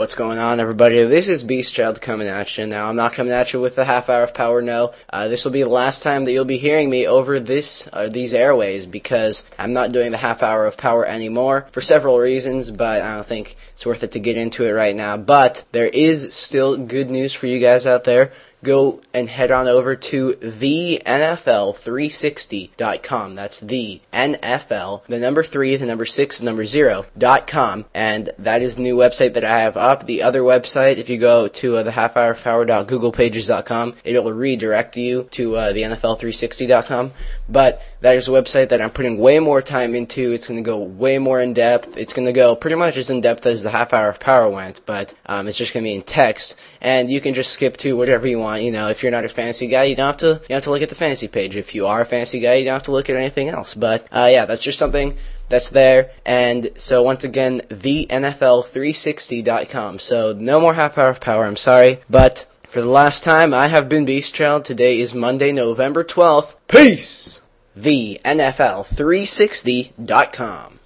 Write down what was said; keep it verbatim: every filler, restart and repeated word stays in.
What's going on, everybody? This is Beastchild coming at you. Now, I'm not coming at you with a half hour of power, no. Uh, this will be the last time that you'll be hearing me over this, uh, these airways, because I'm not doing the half hour of power anymore, for several reasons, but I don't think it's worth it to get into it right now. But there is still good news for you guys out there. Go and head on over to the N F L three sixty dot com. That's the N F L, the number three, the number six, the number zero, dot com. And that is the new website that I have up. The other website, if you go to uh, the half hour of power dot google pages dot com, it'll redirect you to uh, the N F L three sixty dot com. But that is a website that I'm putting way more time into. It's going to go way more in depth. It's going to go pretty much as in depth as the half hour of power went, but um, it's just going to be in text. And you can just skip to whatever you want. You know, if you're not a fantasy guy, you don't have to. You don't have to look at the fantasy page. If you are a fantasy guy, you don't have to look at anything else. But uh, yeah, that's just something that's there. And so once again, the N F L three sixty dot com. So no more half hour of power. I'm sorry, but for the last time, I have been Beastchild. Today is Monday, November twelfth. Peace. the N F L three sixty dot com.